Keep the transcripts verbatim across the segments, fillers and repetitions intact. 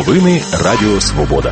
Новини Радіо Свобода.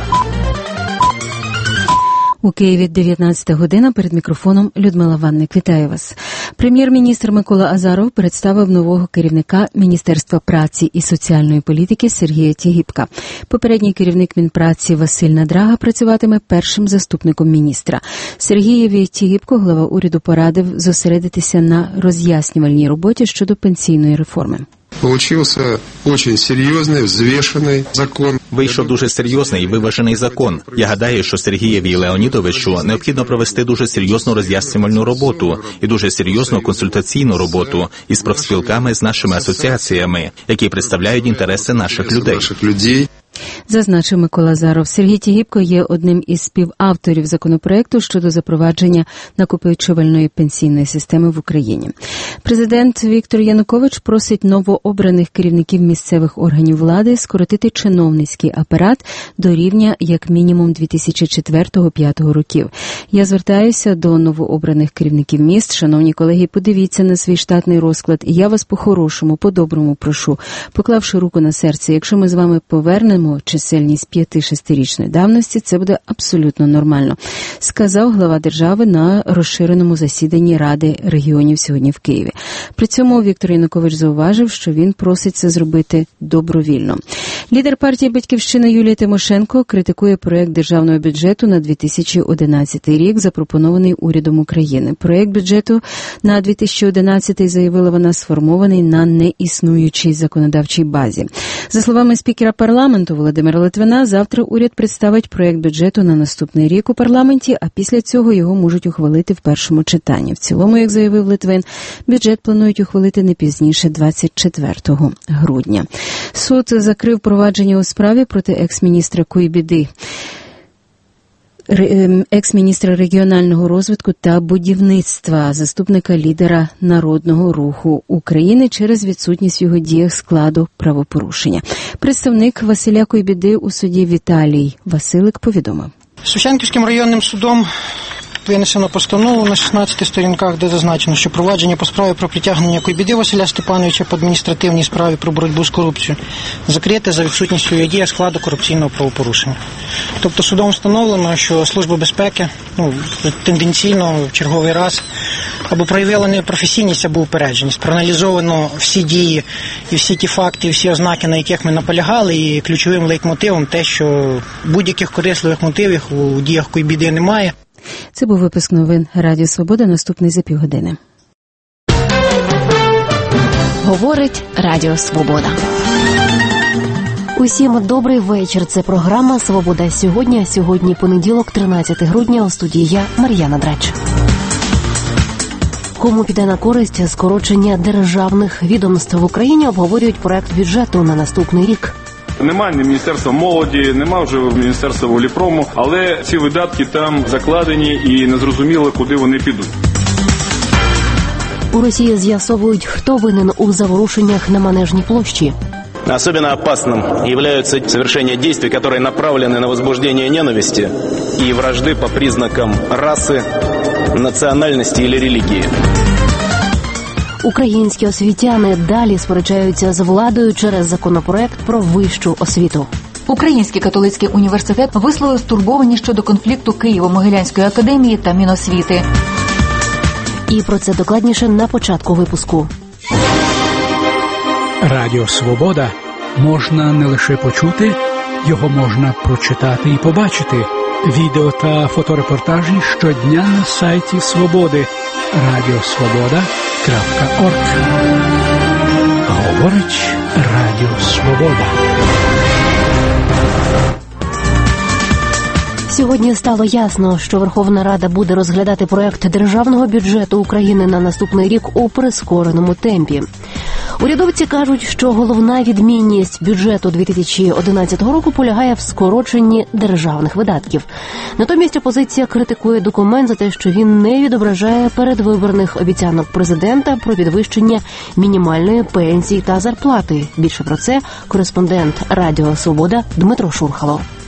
У Києві дев'ятнадцята година, перед мікрофоном Людмила Ванник. Вітаю вас. Прем'єр-міністр Микола Азаров представив нового керівника Міністерства праці і соціальної політики Сергія Тігіпка. Попередній керівник Мінпраці Василь Надрага працюватиме першим заступником міністра. Сергієві Тігіпку глава уряду порадив зосередитися на роз'яснювальній роботі щодо пенсійної реформи. Получився дуже серйозний, взвішений закон. Вийшов дуже серйозний і виважений закон. Я гадаю, що Сергієві Леонідовичу необхідно провести дуже серйозну роз'яснювальну роботу і дуже серйозну консультаційну роботу із профспілками, з нашими асоціаціями, які представляють інтереси наших людей. Зазначив Микола Азаров. Сергій Тігіпко є одним із співавторів законопроекту щодо запровадження накопичувальної пенсійної системи в Україні. Президент Віктор Янукович просить новообраних керівників місцевих органів влади скоротити чиновницький апарат до рівня як мінімум дві тисячі четвертого-п'ятого років. Я звертаюся до новообраних керівників міст. Шановні колеги, подивіться на свій штатний розклад. І я вас по-хорошому, по-доброму прошу, поклавши руку на серце, якщо ми з вами повернемо чисельність п'яти-шестирічної давності, це буде абсолютно нормально, сказав глава держави на розширеному засіданні Ради регіонів сьогодні в Києві. При цьому Віктор Янукович зауважив, що він просить це зробити добровільно. Лідер партії «Батьківщина» Юлія Тимошенко критикує проект державного бюджету на дві тисячі одинадцятий рік, запропонований урядом України. Проект бюджету на дві тисячі одинадцятий, заявила вона, сформований на неіснуючій законодавчій базі. За словами спікера парламенту Володимира Литвина, завтра уряд представить проект бюджету на наступний рік у парламенті, а після цього його можуть ухвалити в першому читанні. В цілому, як заявив Литвин, бюджет планують ухвалити не пізніше двадцять четвертого грудня. Суд закрив провадження у справі проти екс-міністра Куйбіди, екс-міністра регіонального розвитку та будівництва, заступника лідера Народного руху України, через відсутність в його діях складу правопорушення. Представник Василя Куйбіди у суді Віталій Василик повідомив. Шевченківським районним судом винесено постанову на шістнадцяти сторінках, де зазначено, що провадження по справі про притягнення Куйбіди Василя Степановича по адміністративній справі про боротьбу з корупцією закрите за відсутністю його дії складу корупційного правопорушення. Тобто судом встановлено, що Служба безпеки ну, тенденційно в черговий раз або проявила непрофесійність, або упередженість. Проаналізовано всі дії і всі ті факти, і всі ознаки, на яких ми наполягали, і ключовим лейтмотивом те, що будь-яких корисливих мотивів у діях Куйбіди немає. Це був випуск новин Радіо Свобода, наступний за півгодини. Говорить Радіо Свобода. Усім добрий вечір. Це програма «Свобода сьогодні». Сьогодні понеділок, тринадцятого грудня, у студії я, Мар'яна Драч. Кому піде на користь скорочення державних відомств в Україні, обговорюють проект бюджету на наступний рік. Нема ні Міністерства молоді, нема вже Міністерства Воліпрому, але ці видатки там закладені і незрозуміло, куди вони підуть. У Росії з'ясовують, хто винен у заворушеннях на Манежній площі. Особенно опасным являются совершения действий, которые направлены на возбуждение ненависти и вражды по признакам расы, национальности или религии. Українські освітяни далі сперечаються з владою через законопроект про вищу освіту. Український католицький університет висловив стурбованість щодо конфлікту Києво-Могилянської академії та Міносвіти. І про це докладніше на початку випуску. Радіо «Свобода» можна не лише почути, його можна прочитати і побачити. Відео та фоторепортажі щодня на сайті «Свободи» радіо свобода крапка орг. Говорить Радіо Свобода. Сьогодні стало ясно, що Верховна Рада буде розглядати проект державного бюджету України на наступний рік у прискореному темпі. Урядовці кажуть, що головна відмінність бюджету дві тисячі одинадцятого року полягає в скороченні державних видатків. Натомість опозиція критикує документ за те, що він не відображає передвиборних обіцянок президента про підвищення мінімальної пенсії та зарплати. Більше про це кореспондент Радіо Свобода Дмитро Шурхало.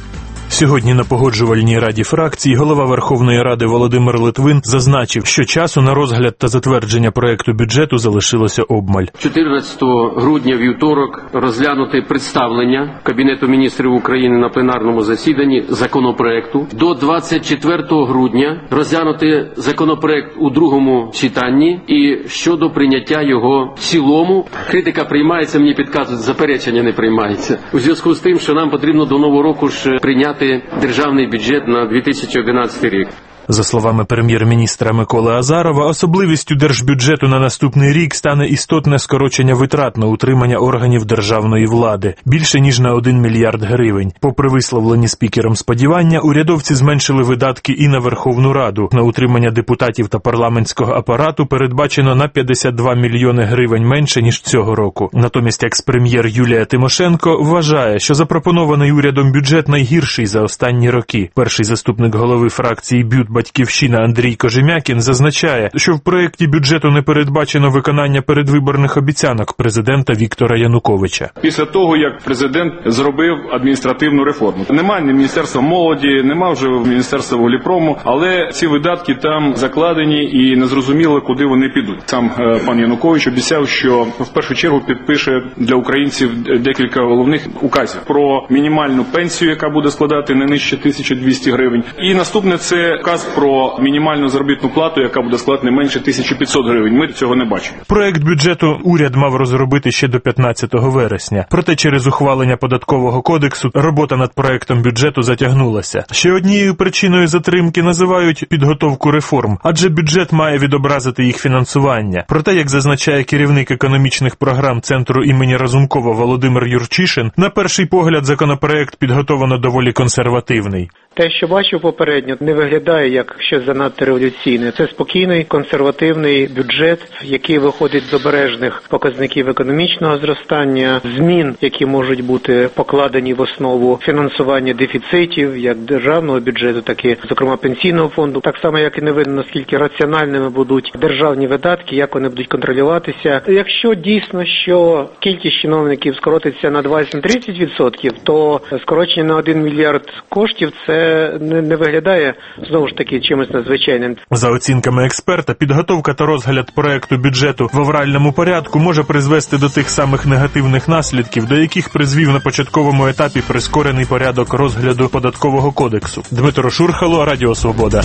Сьогодні на Погоджувальній раді фракції голова Верховної Ради Володимир Литвин зазначив, що часу на розгляд та затвердження проекту бюджету залишилося обмаль. чотирнадцятого грудня, вівторок, розглянути представлення Кабінету міністрів України на пленарному засіданні законопроекту. До двадцять четвертого грудня розглянути законопроект у другому читанні і щодо прийняття його в цілому. Критика приймається, мені підказують, заперечення не приймається. У зв'язку з тим, що нам потрібно до Нового року ж прийняти державний бюджет на дві тисячі одинадцятий рік. За словами прем'єр-міністра Миколи Азарова, особливістю держбюджету на наступний рік стане істотне скорочення витрат на утримання органів державної влади – більше ніж на один мільярд гривень. Попри висловлені спікером сподівання, урядовці зменшили видатки і на Верховну Раду. На утримання депутатів та парламентського апарату передбачено на п'ятдесят два мільйони гривень менше, ніж цього року. Натомість екс-прем'єр Юлія Тимошенко вважає, що запропонований урядом бюджет найгірший за останні роки. Перший заступник голови фракції «Бют» «Батьківщина» Андрій Кожем'якін зазначає, що в проєкті бюджету не передбачено виконання передвиборних обіцянок президента Віктора Януковича. Після того, як президент зробив адміністративну реформу. Немає ні Міністерства молоді, немає вже Міністерства Вуглепрому, але ці видатки там закладені і незрозуміло, куди вони підуть. Сам е, пан Янукович обіцяв, що в першу чергу підпише для українців декілька головних указів про мінімальну пенсію, яка буде складати не нижче тисяча двісті гривень. І наступне – це указ про мінімальну заробітну плату, яка буде складати не менше тисяча п'ятсот гривень. Ми цього не бачимо. Проект бюджету уряд мав розробити ще до п'ятнадцятого вересня. Проте через ухвалення податкового кодексу робота над проектом бюджету затягнулася. Ще однією причиною затримки називають підготовку реформ, адже бюджет має відобразити їх фінансування. Проте, як зазначає керівник економічних програм Центру імені Разумкова Володимир Юрчишин, на перший погляд законопроект підготовлено доволі консервативний. Те, що бачив попередньо, не виглядає як щось занадто революційне. Це спокійний, консервативний бюджет, який виходить з обережних показників економічного зростання, змін, які можуть бути покладені в основу фінансування дефіцитів, як державного бюджету, так і, зокрема, пенсійного фонду. Так само, як і не видно, наскільки раціональними будуть державні видатки, як вони будуть контролюватися. Якщо дійсно, що кількість чиновників скоротиться на двадцять-тридцять відсотків, то скорочення на один мільярд коштів – це Не, не виглядає, знову ж таки, чимось надзвичайним. За оцінками експерта, підготовка та розгляд проекту бюджету в авральному порядку може призвести до тих самих негативних наслідків, до яких призвів на початковому етапі прискорений порядок розгляду податкового кодексу. Дмитро Шурхало, Радіо Свобода.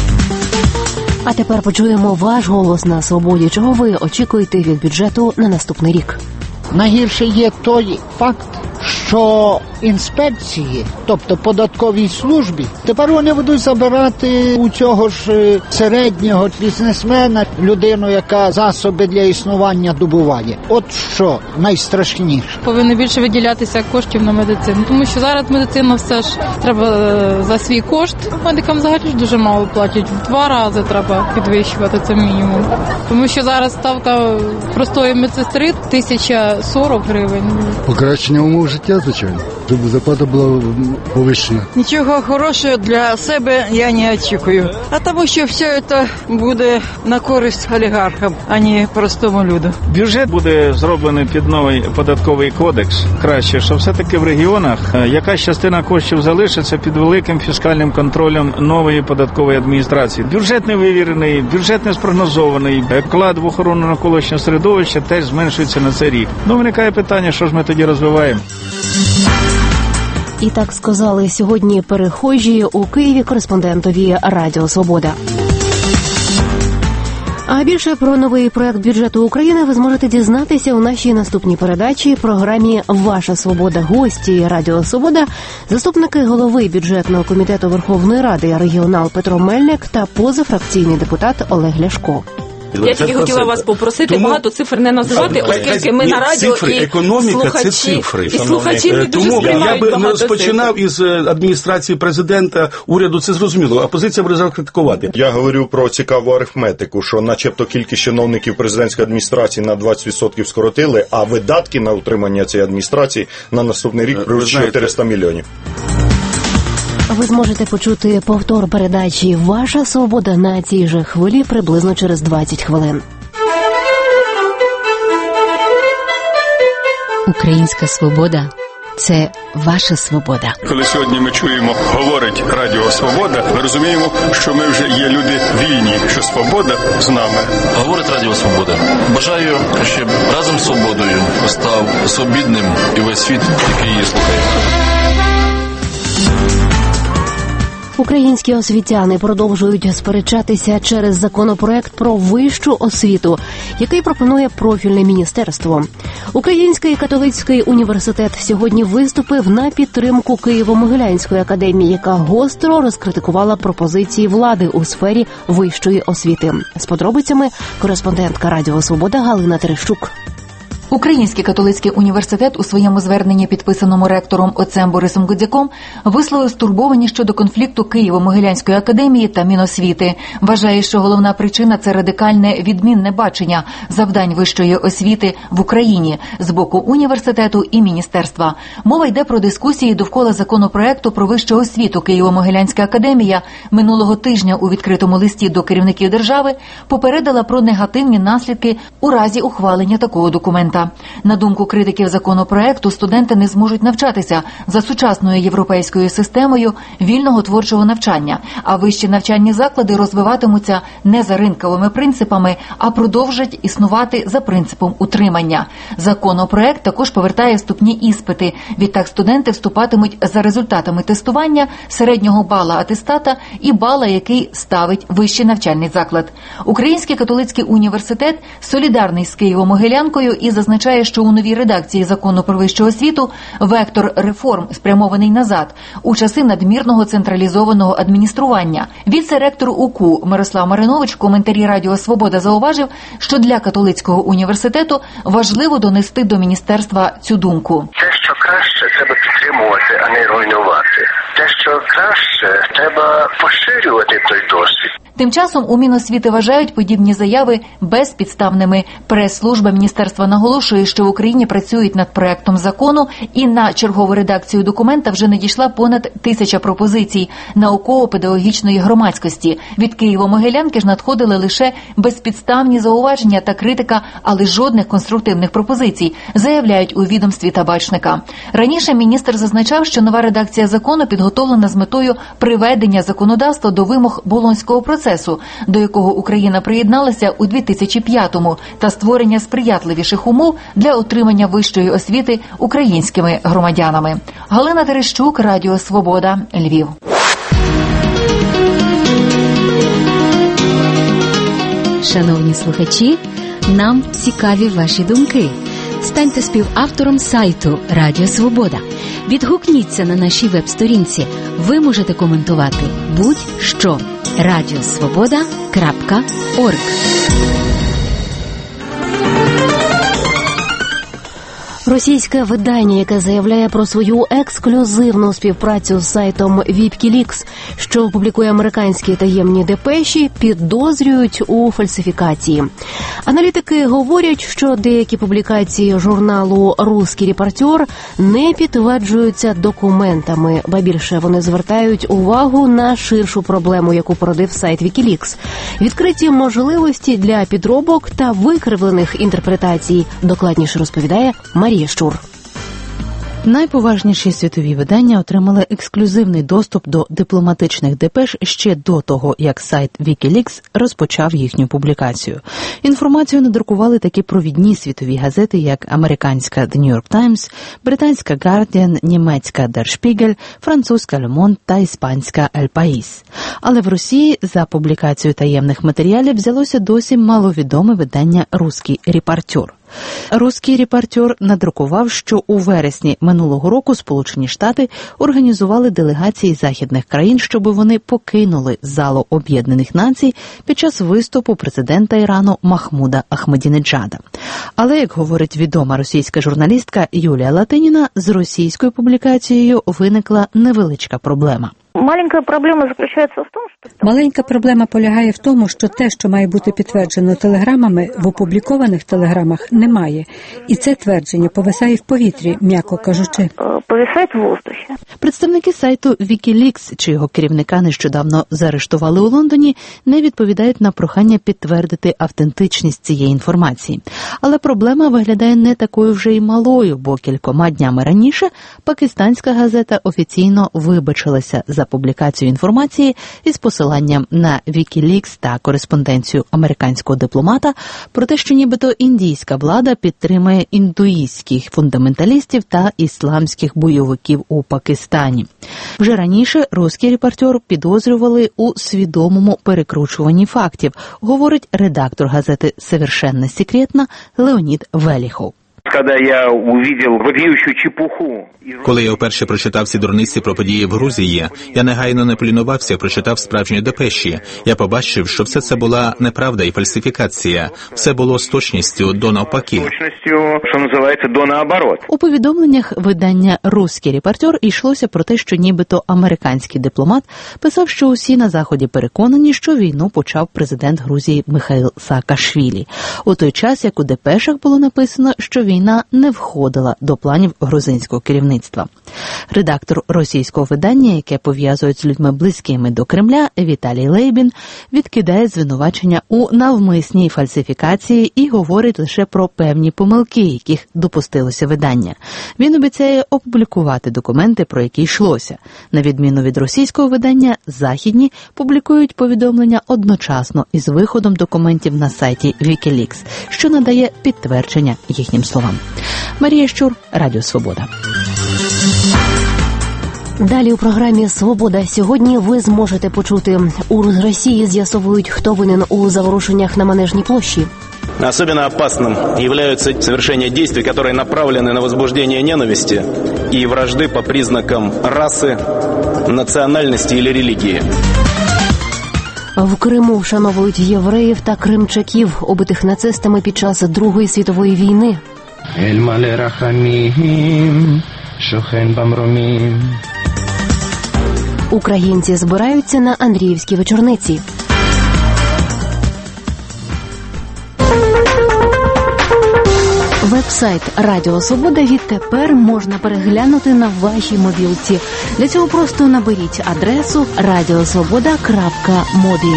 А тепер почуємо ваш голос на свободі. Чого ви очікуєте від бюджету на наступний рік? Найгірше є той факт, що інспекції, тобто податковій службі, тепер вони будуть забирати у цього ж середнього бізнесмена людину, яка засоби для існування добуває. От що найстрашніше. Повинно більше виділятися коштів на медицину, тому що зараз медицина все ж треба за свій кошт. Медикам взагалі ж дуже мало платять, в два рази треба підвищувати, це мінімум. Тому що зараз ставка простої медсестри тисяча сорок гривень. Покращення умов життя, звичайно, щоб зарплата була повищена. Нічого хорошого для себе я не очікую. А тому, що все це буде на користь олігархам, а не простому люду. Бюджет буде зроблений під новий податковий кодекс. Краще, що все-таки в регіонах якась частина коштів залишиться під великим фіскальним контролем нової податкової адміністрації. Бюджет не вивірений, бюджет не спрогнозований. Вклад в охорону навколишнього середовища теж зменшується на цей рік. Ну, виникає питання, що ж ми тоді розвиваємо. І так сказали сьогодні перехожі у Києві кореспондентові Радіо Свобода. А більше про новий проект бюджету України ви зможете дізнатися у нашій наступній передачі, програмі «Ваша свобода». Гості Радіо Свобода, заступники голови бюджетного комітету Верховної Ради регіонал Петро Мельник та позафракційний депутат Олег Ляшко. Я тільки хотіла вас попросити тому, багато цифр не називати, оскільки ми на радіо цифри, і економіка, слухачі, це цифри, і слухачі не дуже тому сприймають я би багато розпочинав із адміністрації президента, уряду, це зрозуміло, а опозиція буде закритикувати. Я говорю про цікаву арифметику, що начебто кількість чиновників президентської адміністрації на двадцять відсотків скоротили, а видатки на утримання цієї адміністрації на наступний рік превищують чотириста мільйонів. Ви зможете почути повтор передачі «Ваша свобода» на цій же хвилі приблизно через двадцять хвилин. Українська свобода це ваша свобода. Коли сьогодні ми чуємо, говорить Радіо Свобода, ми розуміємо, що ми вже є люди вільні, що свобода з нами. Говорить Радіо Свобода. Бажаю, щоб разом з свободою став свобідним і весь світ, який її слухає. Українські освітяни продовжують сперечатися через законопроект про вищу освіту, який пропонує профільне міністерство. Український католицький університет сьогодні виступив на підтримку Києво-Могилянської академії, яка гостро розкритикувала пропозиції влади у сфері вищої освіти. З подробицями кореспондентка Радіо Свобода Галина Терещук. Український католицький університет у своєму зверненні, підписаному ректором отцем Борисом Гудзяком, висловив стурбованість щодо конфлікту Києво-Могилянської академії та Міносвіти. Вважає, що головна причина – це радикальне відмінне бачення завдань вищої освіти в Україні з боку університету і міністерства. Мова йде про дискусії довкола законопроекту про вищу освіту. Києво-Могилянська академія минулого тижня у відкритому листі до керівників держави попередила про негативні наслідки у разі ухвалення такого документа. На думку критиків законопроекту, студенти не зможуть навчатися за сучасною європейською системою вільного творчого навчання, а вищі навчальні заклади розвиватимуться не за ринковими принципами, а продовжать існувати за принципом утримання. Законопроект також повертає вступні іспити. Відтак студенти вступатимуть за результатами тестування, середнього бала атестата і бала, який ставить вищий навчальний заклад. Український католицький університет солідарний з Києво-Могилянкою і зазначає, що у новій редакції закону про вищу освіту вектор реформ спрямований назад, у часи надмірного централізованого адміністрування. Віце-ректор УКУ Мирослав Маринович в коментарі Радіо Свобода зауважив, що для католицького університету важливо донести до міністерства цю думку. Те, що краще, треба підтримувати, а не руйнувати. Те, що краще, треба поширювати той досвід. Тим часом у Міносвіти вважають подібні заяви безпідставними. Прес-служба міністерства наголошує, що в Україні працюють над проектом закону і на чергову редакцію документа вже надійшла понад тисяча пропозицій науково-педагогічної громадськості. Від Києво-Могилянки ж надходили лише безпідставні зауваження та критика, але жодних конструктивних пропозицій, заявляють у відомстві Табачника. Раніше міністр зазначав, що нова редакція закону підготовлена з метою приведення законодавства до вимог Болонського процесу, до якого Україна приєдналася у дві тисячі п'ятому, та створення сприятливіших умов для отримання вищої освіти українськими громадянами. Галина Терещук, Радіо Свобода, Львів. Шановні слухачі, нам цікаві ваші думки. Станьте співавтором сайту Радіо Свобода. Відгукніться на нашій веб-сторінці. Ви можете коментувати будь-що. радіосвобода крапка орг. Російське видання, яке заявляє про свою ексклюзивну співпрацю з сайтом Вікілікс, що публікує американські таємні депеші, підозрюють у фальсифікації. Аналітики говорять, що деякі публікації журналу «Русський репортер» не підтверджуються документами, ба більше вони звертають увагу на ширшу проблему, яку породив сайт Вікілікс – відкриті можливості для підробок та викривлених інтерпретацій, докладніше розповідає Марія Щур. Найповажніші світові видання отримали ексклюзивний доступ до дипломатичних депеш ще до того, як сайт Вікілікс розпочав їхню публікацію. Інформацію надрукували такі провідні світові газети, як американська The New York Times, британська Guardian, німецька Der Spiegel, французька Le Monde та іспанська El País. Але в Росії за публікацію таємних матеріалів взялося досі маловідоме видання «Русський репортер». «Русський репортер» надрукував, що у вересні минулого року Сполучені Штати організували делегації західних країн, щоб вони покинули залу Об'єднаних Націй під час виступу президента Ірану Махмуда Ахмадінеджада. Але, як говорить відома російська журналістка Юлія Латиніна, з російською публікацією виникла невеличка проблема. Маленька проблема заключається в тому, що... Маленька проблема полягає в тому, що те, що має бути підтверджено телеграмами, в опублікованих телеграмах немає. І це твердження повисає в повітрі, м'яко кажучи. Повисає в воздухі. Представники сайту WikiLeaks, чийого керівника нещодавно заарештували у Лондоні, не відповідають на прохання підтвердити автентичність цієї інформації. Але проблема виглядає не такою вже й малою, бо кількома днями раніше пакистанська газета офіційно вибачилася за публікацію інформації із посиланням на WikiLeaks та кореспонденцію американського дипломата про те, що нібито індійська влада підтримує індуїстських фундаменталістів та ісламських бойовиків у Пакистані. Вже раніше «Русський репортер» підозрювали у свідомому перекручуванні фактів, говорить редактор газети «Совершенно секретно» Леонід Веліхов. Коли я вперше прочитав ці дурниці про події в Грузії, я негайно не полінувався, прочитав справжні депеші. Я побачив, що все це була неправда і фальсифікація. Все було з точністю до навпаки. Що називається до наоборот. У повідомленнях видання «Русський репортер» йшлося про те, що нібито американський дипломат писав, що усі на Заході переконані, що війну почав президент Грузії Михаїл Саакашвілі. У той час, як у депешах було написано, що війна не входила до планів грузинського керівництва. Редактор російського видання, яке пов'язують з людьми близькими до Кремля, Віталій Лейбін, відкидає звинувачення у навмисній фальсифікації і говорить лише про певні помилки, яких допустилося видання. Він обіцяє опублікувати документи, про які йшлося. На відміну від російського видання, західні публікують повідомлення одночасно із виходом документів на сайті WikiLeaks, що надає підтвердження їхнім словам. Марія Щур, Радіо Свобода. Далі у програмі «Свобода» сьогодні ви зможете почути. У Росії з'ясовують, хто винен у заворушеннях на Манежній площі. Особенно опасным являются совершения действий, которые направлены на возбуждение ненависти и вражды по признакам расы, национальности или религии. В Криму вшановують євреїв та кримчаків, убитих нацистами під час Другої світової війни. Українці збираються на Андріївській вечорниці. Веб-сайт Радіо Свобода відтепер можна переглянути на вашій мобілці. Для цього просто наберіть адресу радіосвобода крапка мобі.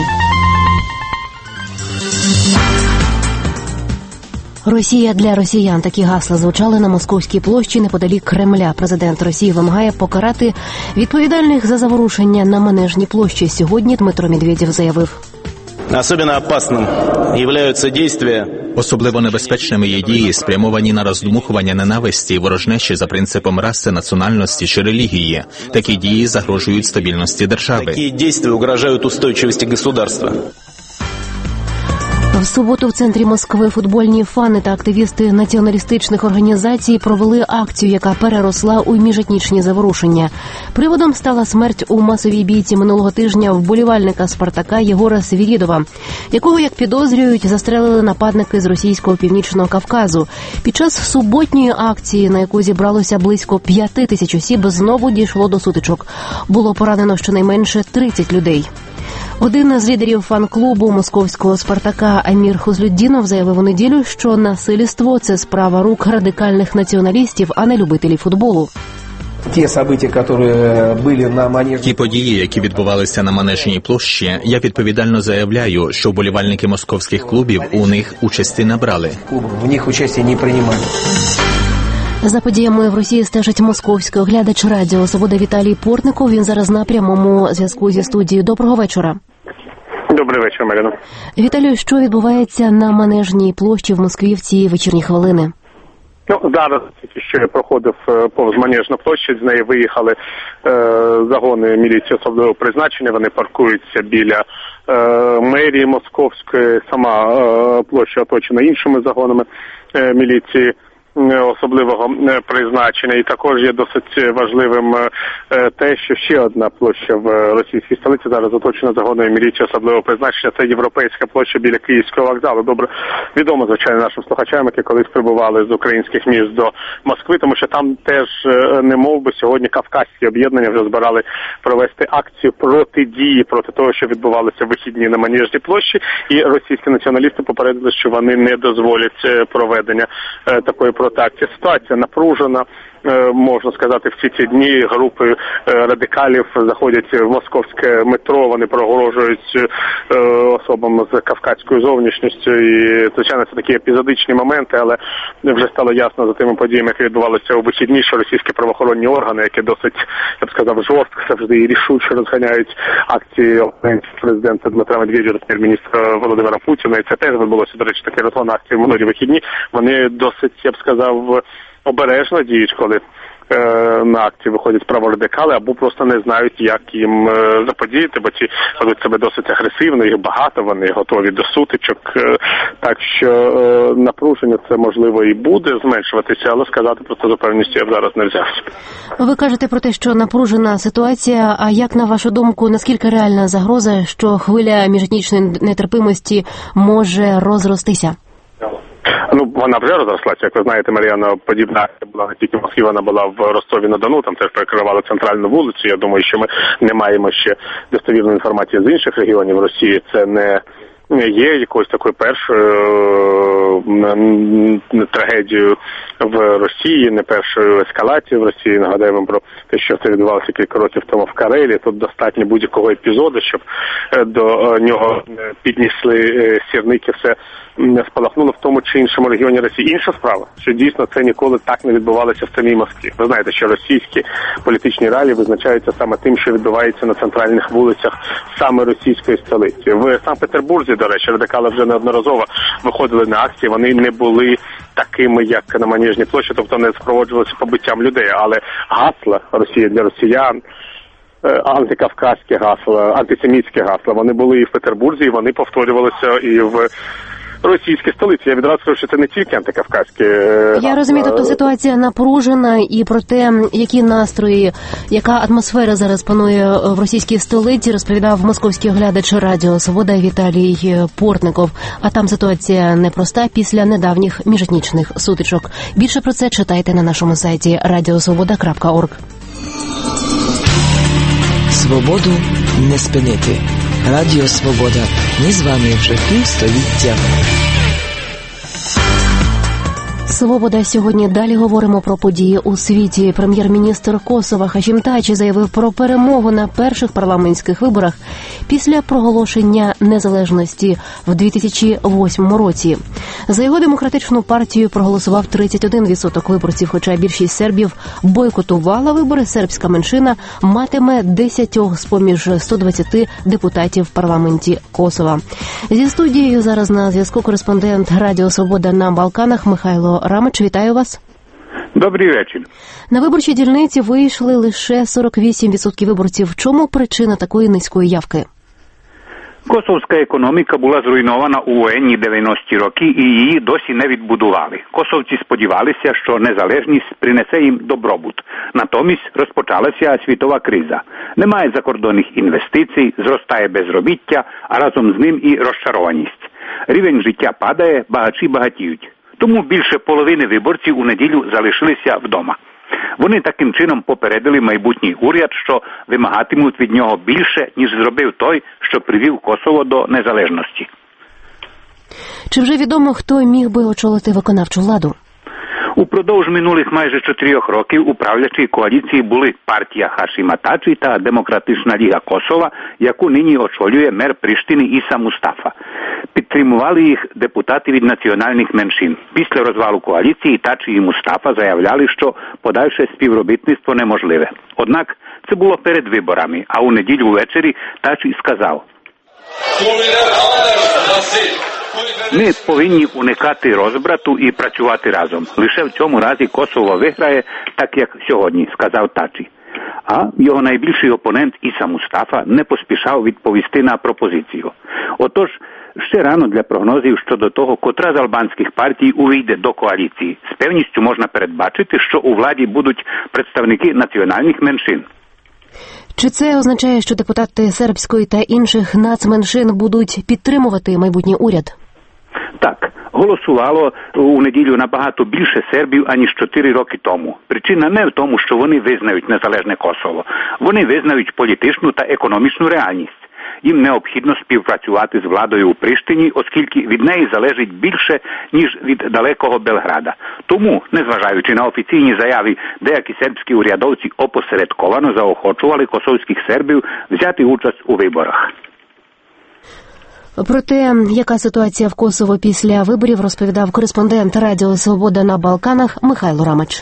Росія для росіян. Такі гасла звучали на Московській площі неподалік Кремля. Президент Росії вимагає покарати відповідальних за заворушення на Манежній площі. Сьогодні Дмитро Медведєв заявив. Особенно опасным являются действия. Особливо небезпечними є дії, спрямовані на роздмухування ненависті і ворожнечі за принципом раси, національності чи релігії. Такі дії загрожують стабільності держави. Такі дії угрожають устойчивості государства. В суботу в центрі Москви футбольні фани та активісти націоналістичних організацій провели акцію, яка переросла у міжетнічні заворушення. Приводом стала смерть у масовій бійці минулого тижня вболівальника «Спартака» Єгора Свірідова, якого, як підозрюють, застрелили нападники з російського Північного Кавказу. Під час суботньої акції, на яку зібралося близько п'яти тисяч осіб, знову дійшло до сутичок. Було поранено щонайменше тридцять людей. Один з лідерів фан-клубу московського «Спартака» Амір Хузлюддінов заявив у неділю, що насильство – це справа рук радикальних націоналістів, а не любителів футболу. Ті події, які відбувалися на Манежній площі, я відповідально заявляю, що вболівальники московських клубів у них участі не брали. В них участі не приймали. За подіями в Росії стежить московський оглядач Радіо Свобода Віталій Портников. Він зараз на прямому зв'язку зі студією. Доброго вечора. Добрий вечір, Марина. Віталію, що відбувається на Манежній площі в Москві в ці вечірні хвилини? Ну, зараз тільки що я проходив повз Манежну площу, з неї виїхали е, загони міліції особливого призначення, вони паркуються біля е, мерії Московської, сама е, площа оточена іншими загонами е, міліції. особливого призначення. І також є досить важливим те, що ще одна площа в російській столиці зараз оточена загонною міліцією особливого призначення. Це європейська площа біля Київського вокзалу. Добре відомо, звичайно, нашим слухачам, які колись прибували з українських міст до Москви, тому що там теж, не мов би, сьогодні кавказькі об'єднання вже збирали провести акцію протидії проти того, що відбувалося в вихідні на Манежній площі, і російські націоналісти попередили, що вони не дозволять проведення такої протиакції. Ситуація напружена. Можна сказати, всі ці дні групи радикалів заходять в московське метро, вони прогрожують особам з кавказькою зовнішністю. І, звичайно, це такі епізодичні моменти, але вже стало ясно за тими подіями, які відбувалися у вихідні, що російські правоохоронні органи, які досить, я б сказав, жорстко завжди і рішуче розганяють акції президента Дмитра Медведєва, прем'єр-міністра Володимира Путіна, і це теж відбулося, до речі, такі розгон акції в минулі вихідні. Вони досить, я б сказав, обережно діють, коли е, на акції виходять праворадикали, або просто не знають, як їм е, заподіяти, бо ці ведуть себе досить агресивно, їх багато, вони готові до сутичок. Е, так що е, напруження це, можливо, і буде зменшуватися, але сказати про це з упевненістю я б зараз не взявся. Ви кажете про те, що напружена ситуація, а як, на вашу думку, наскільки реальна загроза, що хвиля міжетнічної нетерпимості може розростися? Ну, вона вже розрослася. Як ви знаєте, Мар'яна, подібна була не тільки в Москві, вона була в Ростові-на-Дону, там теж перекривали центральну вулицю. Я думаю, що ми не маємо ще достовірної інформації з інших регіонів Росії. Це не є якоюсь такою першою е, трагедією в Росії, не першою ескалацією в Росії. Нагадаємо про те, що це відбувалося кілька років тому в Карелі. Тут достатньо будь-якого епізоду, щоб до нього піднесли сірники, все спалахнуло в тому чи іншому регіоні Росії. Інша справа, що дійсно це ніколи так не відбувалося в самій Москві. Ви знаєте, що російські політичні реалії визначаються саме тим, що відбувається на центральних вулицях саме російської столиці. В Санкт-Петербурзі, до речі, радикали вже неодноразово виходили на акції, вони не були такими, як на Манежній площі, тобто не спроводжувалися побиттям людей, але гасла «Росія для росіян», антикавказькі гасла, антисемітські гасла, вони були і в Петербурзі, і вони повторювалися і в російській столиці. Я відразу скажу, що це не тільки антикавказькі. Я розумію, тобто ситуація напружена, і про те, які настрої, яка атмосфера зараз панує в російській столиці, розповідав московський оглядач Радіо Свобода Віталій Портников. А там ситуація непроста після недавніх міжетнічних сутичок. Більше про це читайте на нашому сайті радіосвобода крапка орг. Свободу не спинити. Радіо Свобода. Ми з вами вже півстоліття. Свобода. Сьогодні далі говоримо про події у світі. Прем'єр-міністр Косова Хашім Тачі заявив про перемогу на перших парламентських виборах після проголошення незалежності в дві тисячі восьмому році. За його демократичну партію проголосував тридцять один відсоток виборців, хоча більшість сербів бойкотувала вибори. Сербська меншина матиме десять з-поміж ста двадцяти депутатів в парламенті Косова. Зі студією зараз на зв'язку кореспондент Радіо Свобода на Балканах Михайло Рамич. Вітаю вас. Добрий вечір. На виборчій дільниці вийшли лише сорок вісім відсотків виборців. В чому причина такої низької явки? Косовська економіка була зруйнована у воєнні дев'яності роки і її досі не відбудували. Косовці сподівалися, що незалежність принесе їм добробут. Натомість розпочалася світова криза. Немає закордонних інвестицій, зростає безробіття, а разом з ним і розчарованість. Рівень життя падає, багачі багатіють. Тому більше половини виборців у неділю залишилися вдома. Вони таким чином попередили майбутній уряд, що вимагатимуть від нього більше, ніж зробив той, що привів Косово до незалежності. Чи вже відомо, хто міг би очолити виконавчу владу? Упродовж минулих майже чотирьох років у правлячій коаліції були партія Хашима Тачі та Демократична ліга Косова, яку нині очолює мер Приштини Іса Мустафа. Підтримували їх депутати від національних меншин. Після розвалу коаліції Тачі і Мустафа заявляли, що подальше співробітництво неможливе. Однак це було перед виборами, а у неділю ввечері Тачі сказав: ми повинні уникати розбрату і працювати разом. Лише в цьому разі Косово виграє, так як сьогодні, сказав Тачі. А його найбільший опонент Іса Мустафа не поспішав відповісти на пропозицію. Отож, Ще рано для прогнозів щодо того, котра з албанських партій увійде до коаліції. З певністю можна передбачити, що у владі будуть представники національних меншин. Чи це означає, що депутати сербської та інших нацменшин будуть підтримувати майбутній уряд? Так, голосувало у неділю набагато більше сербів, аніж чотири роки тому. Причина не в тому, що вони визнають незалежне Косово. Вони визнають політичну та економічну реальність. Їм необхідно співпрацювати з владою у Приштині, оскільки від неї залежить більше, ніж від далекого Белграда. Тому, незважаючи на офіційні заяви, деякі сербські урядовці опосередковано заохочували косовських сербів взяти участь у виборах. Про те, яка ситуація в Косово після виборів, розповідав кореспондент Радіо Свобода на Балканах Михайло Рамач.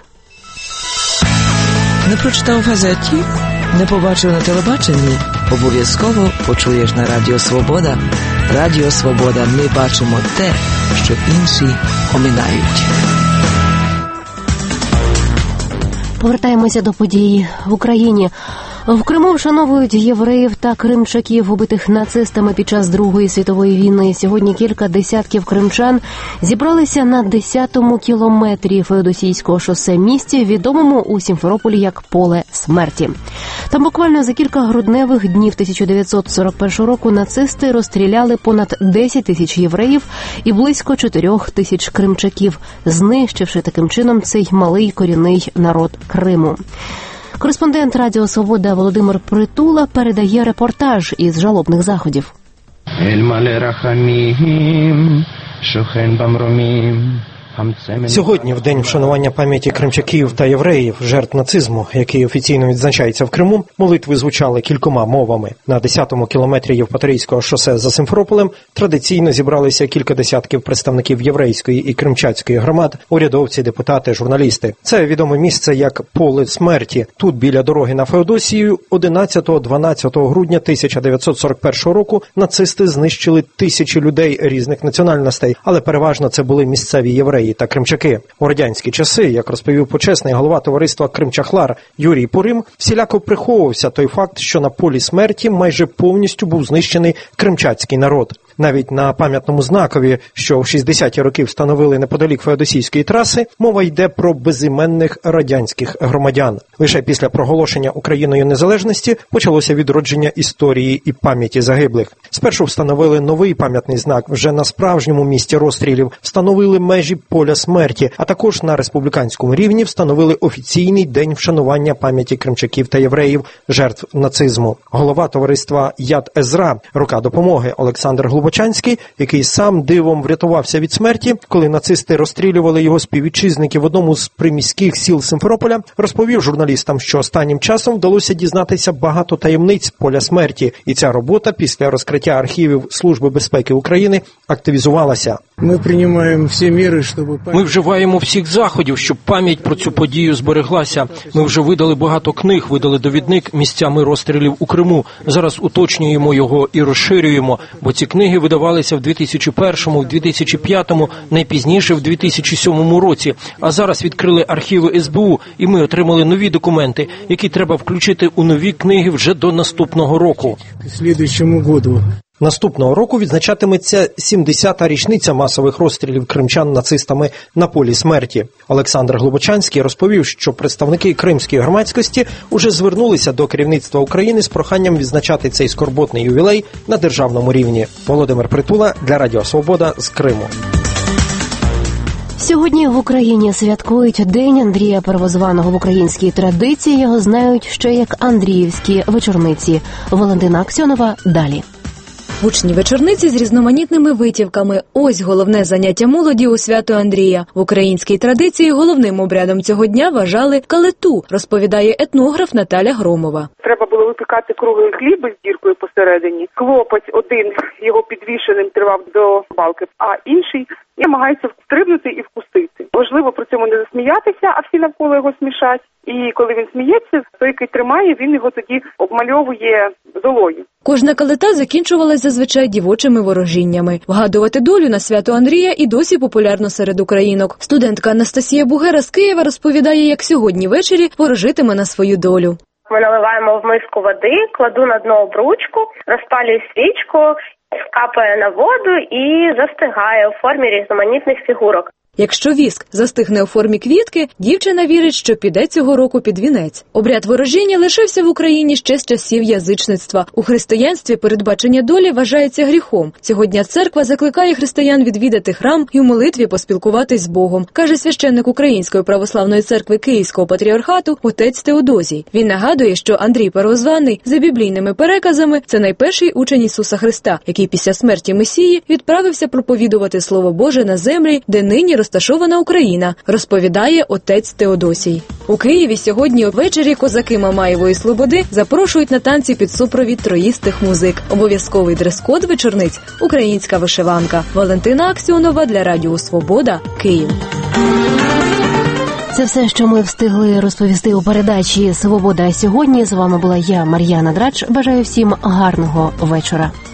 Не прочитав в газеті? Не побачив на телебаченні? Обов'язково почуєш на Радіо Свобода. Радіо Свобода. Ми бачимо те, що інші оминають. Повертаємося до подій в Україні. В Криму вшановують євреїв та кримчаків, убитих нацистами під час Другої світової війни. Сьогодні кілька десятків кримчан зібралися на десятому кілометрі Феодосійського шосе місті, відомому у Сімферополі як Поле смерті. Там буквально за кілька грудневих днів тисяча дев'ятсот сорок першого року нацисти розстріляли понад десять тисяч євреїв і близько чотирьох тисяч кримчаків, знищивши таким чином цей малий корінний народ Криму. Кореспондент Радіо Свобода Володимир Притула передає репортаж із жалобних заходів. Сьогодні, в день вшанування пам'яті кримчаків та євреїв, жертв нацизму, який офіційно відзначається в Криму, молитви звучали кількома мовами. На десятому кілометрі Євпаторійського шосе за Симферополем традиційно зібралися кілька десятків представників єврейської і кримчацької громад, урядовці, депутати, журналісти. Це відоме місце як Поле смерті. Тут, біля дороги на Феодосію, одинадцятого-дванадцятого грудня тисяча дев'ятсот сорок першого року нацисти знищили тисячі людей різних національностей, але переважно це були місцеві євреї та кримчаки. У радянські часи, як розповів почесний голова товариства «Кримчахлар» Юрій Пурим, всіляко приховувався той факт, що на полі смерті майже повністю був знищений кримчацький народ. Навіть на пам'ятному знакові, що в шістдесяті роки встановили неподалік Феодосійської траси, мова йде про безіменних радянських громадян. Лише після проголошення Україною незалежності почалося відродження історії і пам'яті загиблих. Спершу встановили новий пам'ятний знак, вже на справжньому місці розстрілів встановили межі поля смерті, а також на республіканському рівні встановили офіційний день вшанування пам'яті кримчаків та євреїв, жертв нацизму. Голова товариства «Яд Езра», рука допомоги Олександр Глубочанський, який сам дивом врятувався від смерті, коли нацисти розстрілювали його співвітчизників в одному з приміських сіл Симферополя, розповів журналістам, що останнім часом вдалося дізнатися багато таємниць поля смерті, і ця робота після розкриття архівів Служби безпеки України активізувалася. Ми приймаємо всі міри, щоб... Ми вживаємо всіх заходів, щоб пам'ять про цю подію збереглася. Ми вже видали багато книг, видали довідник місцями розстрілів у Криму. Зараз уточнюємо його і розширюємо, бо ці книги видавалися в дві тисячі першому, в дві тисячі п'ятому, найпізніше в дві тисячі сьомому році. А зараз відкрили архіви ес бе у, і ми отримали нові документи, які треба включити у нові книги вже до наступного року. Слідуючому году. Наступного року відзначатиметься сімдесята річниця масових розстрілів кримчан нацистами на полі смерті. Олександр Глубочанський розповів, що представники кримської громадськості уже звернулися до керівництва України з проханням відзначати цей скорботний ювілей на державному рівні. Володимир Притула для Радіо Свобода з Криму. Сьогодні в Україні святкують День Андрія Первозваного. В українській традиції його знають ще як Андріївські вечорниці. Валентина Аксьонова далі. Гучні вечорниці з різноманітними витівками – ось головне заняття молоді у свято Андрія. В українській традиції головним обрядом цього дня вважали калиту, розповідає етнограф Наталя Громова. Треба було випікати круглий хліб з діркою посередині. Хлопець один його підвішеним тривав до балки, а інший намагається встрибнути і вкусити. Важливо при цьому не засміятися, а всі навколо його смішать. І коли він сміється, той, який тримає, він його тоді обмальовує золою. Кожна калита закінчувалась зазвичай дівочими ворожіннями. Вгадувати долю на свято Андрія і досі популярно серед українок. Студентка Анастасія Бугера з Києва розповідає, як сьогодні ввечері ворожитиме на свою долю. Ми наливаємо в миску води, кладу на дно обручку, розпалюю свічку капає на воду і застигає у формі різноманітних фігурок. Якщо віск застигне у формі квітки, дівчина вірить, що піде цього року під вінець. Обряд ворожіння лишився в Україні ще з часів язичництва. У християнстві передбачення долі вважається гріхом. Цього дня церква закликає християн відвідати храм і у молитві поспілкуватись з Богом, каже священник Української православної церкви Київського патріархату отець Теодозій. Він нагадує, що Андрій Первозваний за біблійними переказами – це найперший учень Ісуса Христа, який після смерті Месії відправився проповідувати Слово Боже на землі, де нині розташована Україна, розповідає отець Теодосій. У Києві сьогодні ввечері козаки Мамаєвої Слободи запрошують на танці під супровід троїстих музик. Обов'язковий дрес-код вечорниць – українська вишиванка. Валентина Аксьонова для Радіо Свобода, Київ. Це все, що ми встигли розповісти у передачі «Свобода сьогодні». З вами була я, Мар'яна Драч. Бажаю всім гарного вечора.